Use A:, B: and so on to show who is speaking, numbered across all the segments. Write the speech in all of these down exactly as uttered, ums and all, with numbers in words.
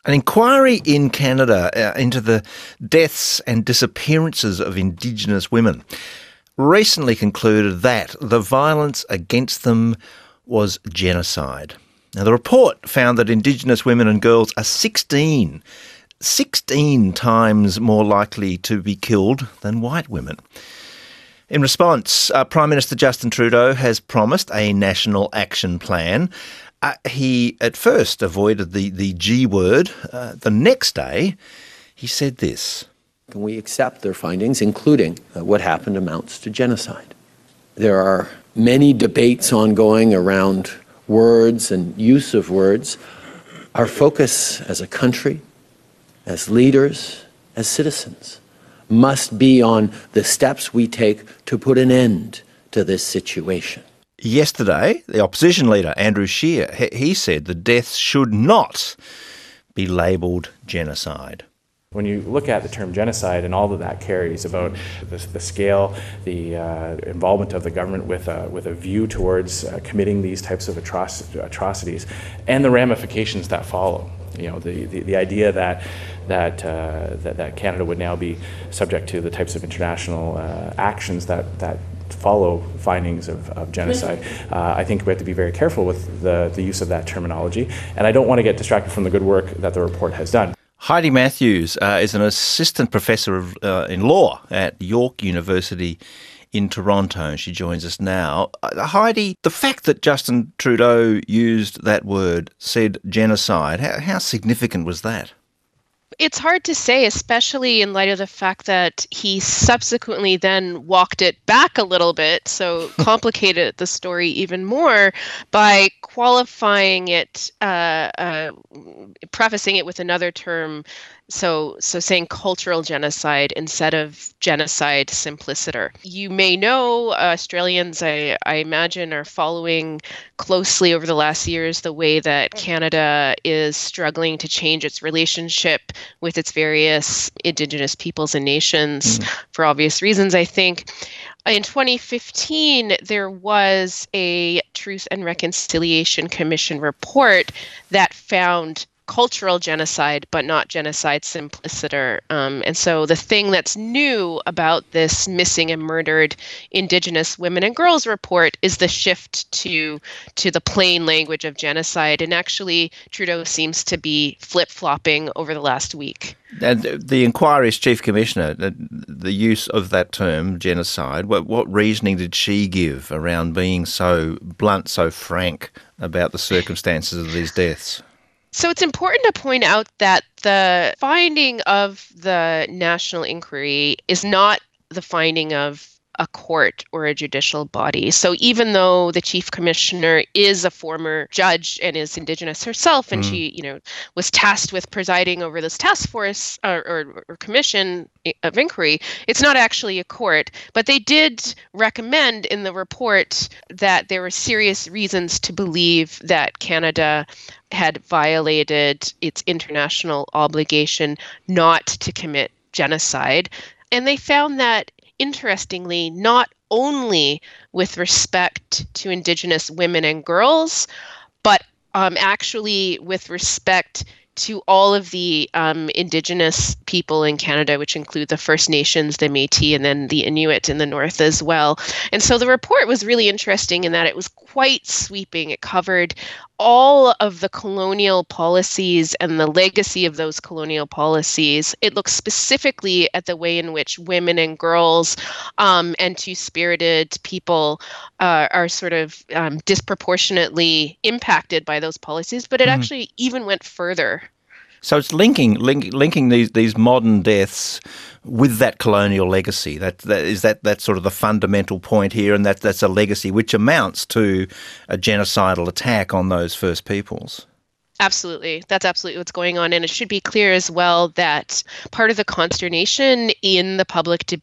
A: An inquiry in Canada uh, into the deaths and disappearances of Indigenous women recently concluded that the violence against them was genocide. Now, the report found that Indigenous women and girls are sixteen, sixteen times more likely to be killed than white women. In response, uh, Prime Minister Justin Trudeau has promised a national action plan. Uh, he at first avoided the, the G word. Uh, the next day, he said this.
B: We accept their findings, including uh, what happened amounts to genocide. There are many debates ongoing around words and use of words. Our focus as a country, as leaders, as citizens, must be on the steps we take to put an end to this situation.
A: Yesterday, the opposition leader, Andrew Scheer, he said the deaths should not be labelled genocide.
C: When you look at the term genocide and all that that carries about the, the scale, the uh, involvement of the government with a, with a view towards uh, committing these types of atroc- atrocities and the ramifications that follow. You know, the, the, the idea that that, uh, that that Canada would now be subject to the types of international uh, actions that, that follow findings of, of genocide. Uh, I think we have to be very careful with the, the use of that terminology, and I don't want to get distracted from the good work that the report has done.
A: Heidi Matthews uh, is an assistant professor of, uh, in law at York University in Toronto, and she joins us now. Uh, Heidi, the fact that Justin Trudeau used that word, said genocide, how, how significant was that?
D: It's hard to say, especially in light of the fact that he subsequently then walked it back a little bit, so complicated the story even more by qualifying it, uh, uh, prefacing it with another term, so so saying cultural genocide instead of genocide simpliciter. You may know, uh, Australians, I, I imagine, are following closely over the last years the way that Canada is struggling to change its relationship with its various Indigenous peoples and nations mm. for obvious reasons, I think. In twenty fifteen, there was a Truth and Reconciliation Commission report that found cultural genocide, but not genocide simpliciter. Um, and so the thing that's new about this missing and murdered Indigenous women and girls report is the shift to to the plain language of genocide. And actually, Trudeau seems to be flip-flopping over the last week.
A: And the inquiry's chief commissioner, the, the use of that term, genocide, what, what reasoning did she give around being so blunt, so frank about the circumstances of these deaths?
D: So it's important to point out that the finding of the national inquiry is not the finding of a court or a judicial body. So even though the chief commissioner is a former judge and is Indigenous herself, and mm. she, you know, was tasked with presiding over this task force or, or, or commission of inquiry, it's not actually a court. But they did recommend in the report that there were serious reasons to believe that Canada had violated its international obligation not to commit genocide. And they found that, interestingly, not only with respect to Indigenous women and girls, but um, actually with respect to all of the um, Indigenous people in Canada, which include the First Nations, the Métis, and then the Inuit in the north as well. And so the report was really interesting in that it was quite sweeping. It covered all of the colonial policies and the legacy of those colonial policies. It looked specifically at the way in which women and girls um, and two-spirited people uh, are sort of um, disproportionately impacted by those policies, but it mm. actually even went further.
A: So it's linking link, linking these these modern deaths with that colonial legacy. That that is that that's sort of the fundamental point here, and that that's a legacy which amounts to a genocidal attack on those First Peoples.
D: Absolutely. That's absolutely what's going on. And it should be clear as well that part of the consternation in the public debate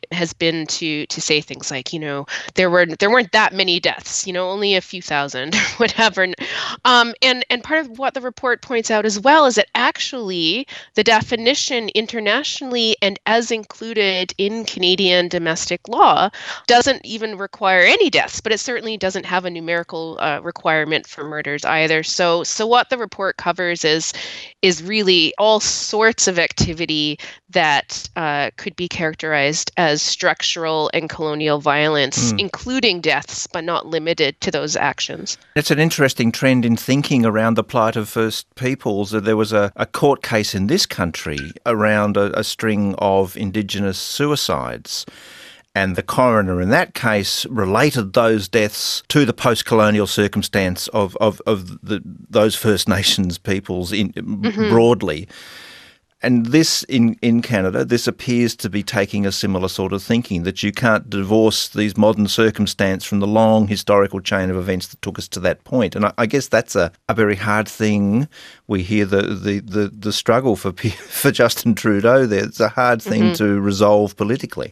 D: has been to to say things like, you know, there were there weren't that many deaths, you know, only a few thousand, whatever. Um, and and part of what the report points out as well is that actually the definition internationally and as included in Canadian domestic law doesn't even require any deaths, but it certainly doesn't have a numerical uh, requirement for murders either. So so what the report covers is is really all sorts of activity that uh, could be characterized as structural and colonial violence, mm. including deaths, but not limited to those actions.
A: It's an interesting trend in thinking around the plight of First Peoples. There was a, a court case in this country around a, a string of Indigenous suicides. And the coroner in that case related those deaths to the post-colonial circumstance of, of, of the, those First Nations peoples in, mm-hmm. broadly. And this, in, in Canada, this appears to be taking a similar sort of thinking, that you can't divorce these modern circumstance from the long historical chain of events that took us to that point. And I, I guess that's a, a very hard thing. We hear the, the, the, the struggle for, for Justin Trudeau there. It's a hard thing mm-hmm. to resolve politically.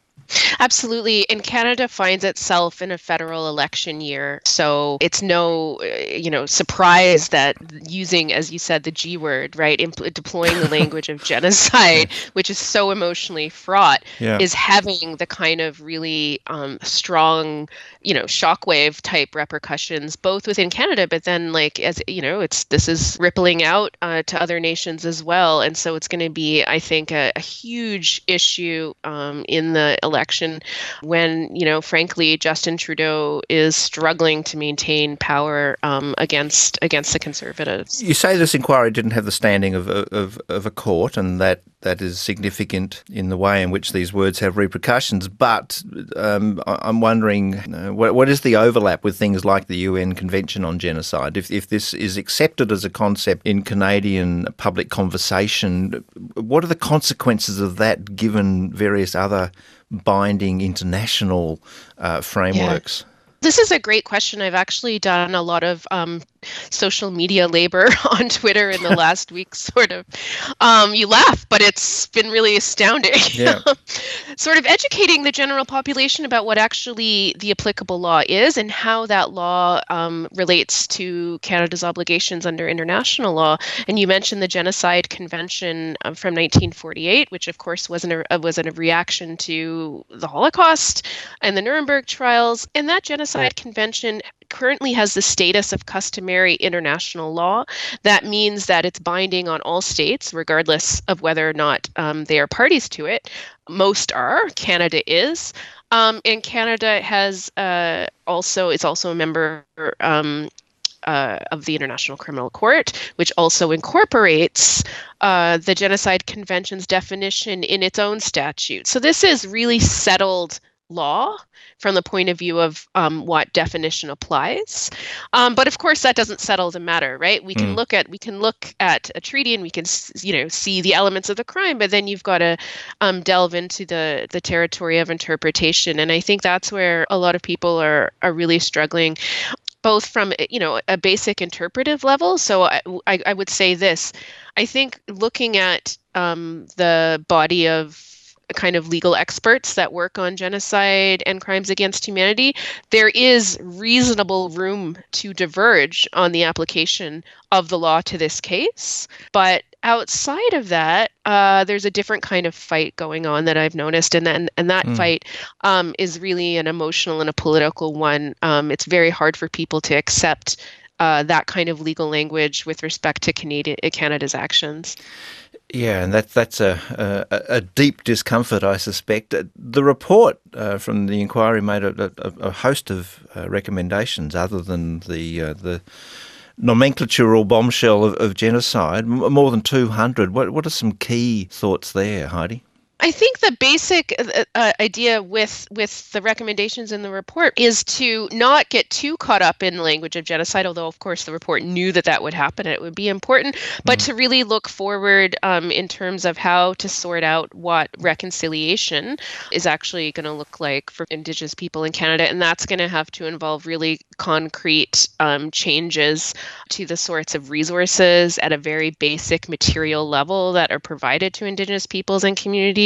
D: Absolutely. And Canada finds itself in a federal election year. So it's no, you know, surprise that using, as you said, the G word, right, impl- deploying the language of genocide, which is so emotionally fraught, yeah. is having the kind of really um, strong, you know, shockwave type repercussions, both within Canada, but then like, as you know, it's this is rippling out uh, to other nations as well. And so it's going to be, I think, a, a huge issue um, in the election when, you know, frankly, Justin Trudeau is struggling to maintain power um, against against the Conservatives.
A: You say this inquiry didn't have the standing of, of, of a court, and that, that is significant in the way in which these words have repercussions. But um, I'm wondering, you know, what, what is the overlap with things like the U N Convention on Genocide? If, if this is accepted as a concept in Canadian public conversation, what are the consequences of that given various other binding international uh, frameworks?
D: Yeah. This is a great question. I've actually done a lot of um, social media labor on Twitter in the last week, sort of. Um, you laugh, but it's been really astounding.
A: Yeah.
D: Sort of educating the general population about what actually the applicable law is and how that law um, relates to Canada's obligations under international law. And you mentioned the Genocide Convention um, from nineteen forty-eight, which of course wasn't a, was a reaction to the Holocaust and the Nuremberg trials. And that genocide Convention currently has the status of customary international law. That means that it's binding on all states, regardless of whether or not um, they are parties to it. Most are. Canada is. Um, and Canada has uh, also is also a member um, uh, of the International Criminal Court, which also incorporates uh, the Genocide Convention's definition in its own statute. So this is really settled law from the point of view of um, what definition applies. Um, but of course, that doesn't settle the matter, right? We can mm. look at we can look at a treaty and we can, you know, see the elements of the crime, but then you've got to um, delve into the the territory of interpretation. And I think that's where a lot of people are are really struggling, both from, you know, a basic interpretive level. So I, I, I would say this: I think looking at um, the body of kind of legal experts that work on genocide and crimes against humanity, there is reasonable room to diverge on the application of the law to this case. But outside of that, uh, there's a different kind of fight going on that I've noticed. And then, and that mm. fight um, is really an emotional and a political one. Um, it's very hard for people to accept uh, that kind of legal language with respect to Canada, Canada's actions.
A: Yeah, and that, that's a, a, a deep discomfort, I suspect. The report uh, from the inquiry made a, a, a host of uh, recommendations other than the uh, the nomenclatural bombshell of, of genocide, M- more than two hundred. What, what are some key thoughts there, Heidi?
D: I think the basic uh, idea with with the recommendations in the report is to not get too caught up in the language of genocide, although, of course, the report knew that that would happen and it would be important, but mm. to really look forward um, in terms of how to sort out what reconciliation is actually going to look like for Indigenous people in Canada. And that's going to have to involve really concrete um, changes to the sorts of resources at a very basic material level that are provided to Indigenous peoples and communities.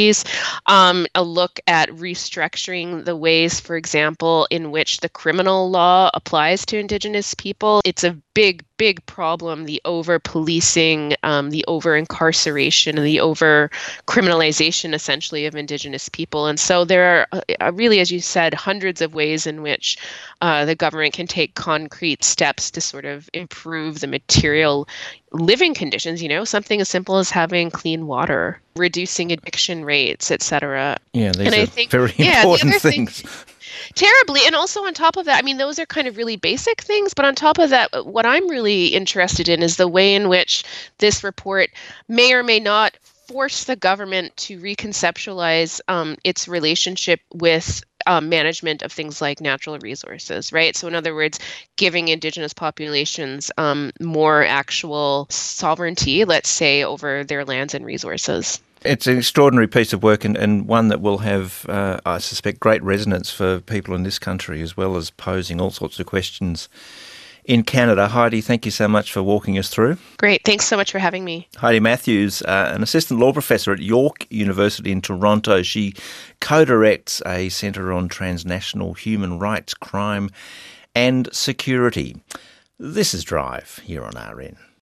D: communities, um, a look at restructuring the ways, for example, in which the criminal law applies to Indigenous people. It's a big, big problem, the over-policing, um, the over-incarceration, and the over-criminalization, essentially, of Indigenous people. And so there are, uh, really, as you said, hundreds of ways in which uh, the government can take concrete steps to sort of improve the material living conditions, you know, something as simple as having clean water, reducing addiction rates, et cetera.
A: Yeah, these
D: and
A: are
D: I think,
A: very
D: yeah,
A: important
D: the other thing-
A: things.
D: Terribly. And also on top of that, I mean, those are kind of really basic things. But on top of that, what I'm really interested in is the way in which this report may or may not force the government to reconceptualize um, its relationship with um, management of things like natural resources, right? So in other words, giving Indigenous populations um, more actual sovereignty, let's say, over their lands and resources.
A: It's an extraordinary piece of work, and, and one that will have, uh, I suspect, great resonance for people in this country, as well as posing all sorts of questions in Canada. Heidi, thank you so much for walking us through.
D: Great. Thanks so much for having me.
A: Heidi Matthews, uh, an assistant law professor at York University in Toronto. She co-directs a centre on transnational human rights, crime and security. This is Drive here on R N.